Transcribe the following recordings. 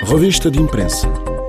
Revista de Imprensa.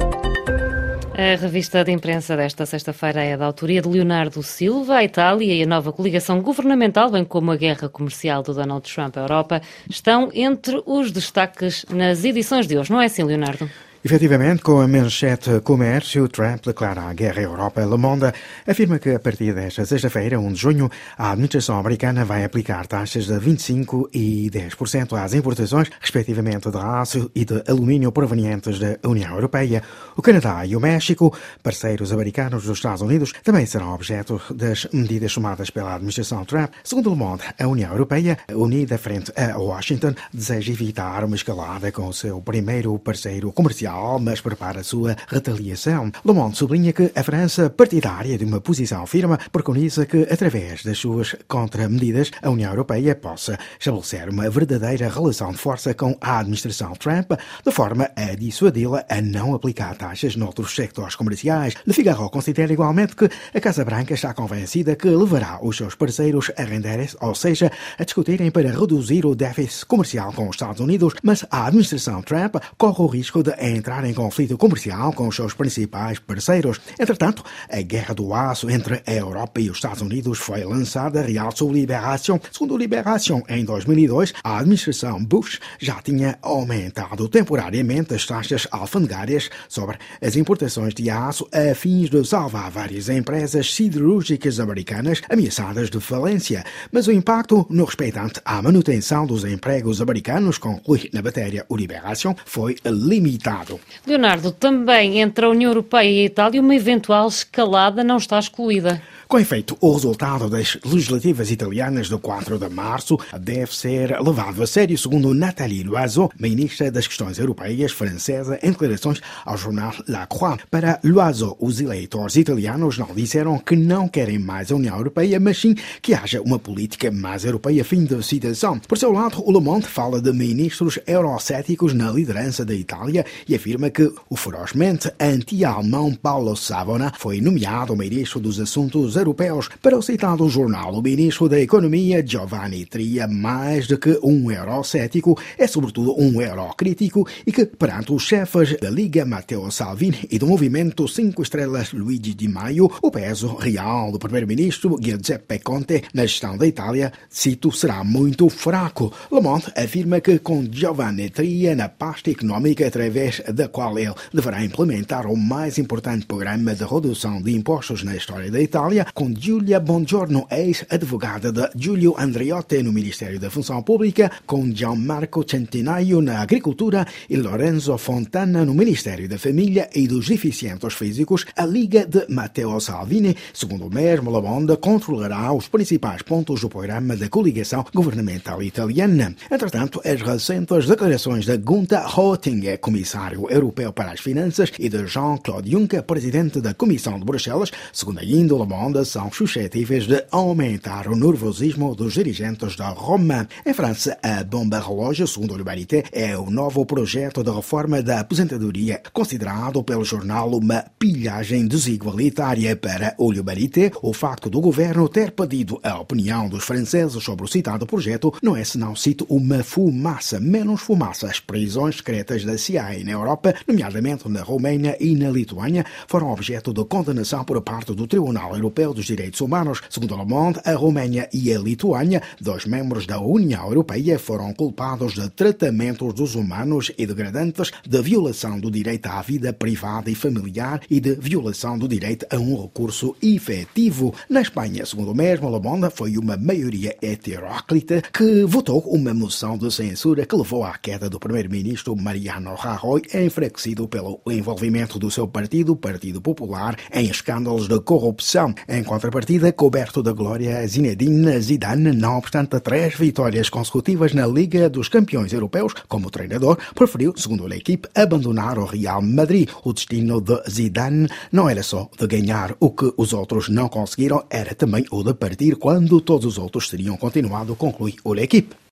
A revista de imprensa desta sexta-feira é da autoria de Leonardo Silva. A Itália e a nova coligação governamental, bem como a guerra comercial do Donald Trump à Europa, estão entre os destaques nas edições de hoje. Não é assim, Leonardo? Efetivamente, com a manchete Comércio, Trump declara a guerra à Europa. Le Monde afirma que a partir desta sexta-feira, 1 de junho, a administração americana vai aplicar taxas de 25% e 10% às importações, respectivamente de aço e de alumínio provenientes da União Europeia. O Canadá e o México, parceiros americanos dos Estados Unidos, também serão objeto das medidas tomadas pela administração Trump. Segundo Le Monde, a União Europeia, unida frente a Washington, deseja evitar uma escalada com o seu primeiro parceiro comercial, mas prepara a sua retaliação. Le Monde sublinha que a França, partidária de uma posição firme, preconiza que, através das suas contramedidas, a União Europeia possa estabelecer uma verdadeira relação de força com a administração Trump, de forma a dissuadi-la a não aplicar taxas noutros sectores comerciais. Le Figaro considera igualmente que a Casa Branca está convencida que levará os seus parceiros a renderem-se, ou seja, a discutirem para reduzir o déficit comercial com os Estados Unidos, mas a administração Trump corre o risco de entrar em conflito comercial com os seus principais parceiros. Entretanto, a guerra do aço entre a Europa e os Estados Unidos foi lançada, realça o Libération. Segundo o Libération, em 2002, a administração Bush já tinha aumentado temporariamente as taxas alfandegárias sobre as importações de aço a fins de salvar várias empresas siderúrgicas americanas ameaçadas de falência. Mas o impacto no respeitante à manutenção dos empregos americanos, conclui na matéria o Libération, foi limitado. Leonardo, também entre a União Europeia e a Itália, uma eventual escalada não está excluída. Com efeito, o resultado das legislativas italianas do 4 de março deve ser levado a sério, segundo Nathalie Loiseau, ministra das Questões Europeias francesa, em declarações ao jornal La Croix. Para Loiseau, os eleitores italianos não disseram que não querem mais a União Europeia, mas sim que haja uma política mais europeia. Fim de citação. Por seu lado, o Le Monde fala de ministros eurocéticos na liderança da Itália e afirma que o ferozmente anti-alemão Paolo Savona foi nomeado ministro dos Assuntos Europeus. Para o citado jornal, o ministro da Economia, Giovanni Tria, mais do que um eurocético, é sobretudo um eurocrítico e que, perante os chefes da Liga, Matteo Salvini, e do Movimento 5 Estrelas, Luigi Di Maio, o peso real do primeiro-ministro Giuseppe Conte na gestão da Itália, cito, será muito fraco. Le Monde afirma que com Giovanni Tria na pasta económica, através da qual ele deverá implementar o mais importante programa de redução de impostos na história da Itália, com Giulia Bongiorno, ex-advogada de Giulio Andreotti no Ministério da Função Pública, com Gianmarco Centinaio na Agricultura e Lorenzo Fontana no Ministério da Família e dos Deficientes Físicos, a Liga de Matteo Salvini, segundo o mesmo Le Monde, controlará os principais pontos do programa da coligação governamental italiana. Entretanto, as recentes declarações de Gunther Oettinger, comissário europeu para as Finanças, e de Jean-Claude Juncker, presidente da Comissão de Bruxelas, segundo ainda o Le Monde, são suscetíveis de aumentar o nervosismo dos dirigentes da Roma. Em França, a bomba relógio, segundo o L'Humanité, é o novo projeto de reforma da aposentadoria, considerado pelo jornal uma pilhagem desigualitária. Para o L'Humanité, o facto do governo ter pedido a opinião dos franceses sobre o citado projeto não é senão, cito, uma fumaça, menos fumaça. As prisões secretas da CIA na Europa, nomeadamente na Roménia e na Lituânia, foram objeto de condenação por parte do Tribunal Europeu dos Direitos Humanos. Segundo Le Monde, a Roménia e a Lituânia, dois membros da União Europeia, foram culpados de tratamentos desumanos e degradantes, de violação do direito à vida privada e familiar e de violação do direito a um recurso efetivo. Na Espanha, segundo o mesmo Le Monde, foi uma maioria heteróclita que votou uma moção de censura que levou à queda do primeiro-ministro Mariano Rajoy, enfraquecido pelo envolvimento do seu partido, Partido Popular, em escândalos de corrupção. Em contrapartida, coberto da glória, Zinedine Zidane, não obstante 3 vitórias consecutivas na Liga dos Campeões Europeus como treinador, preferiu, segundo a equipe, abandonar o Real Madrid. O destino de Zidane não era só de ganhar o que os outros não conseguiram, era também o de partir quando todos os outros teriam continuado, conclui a equipe.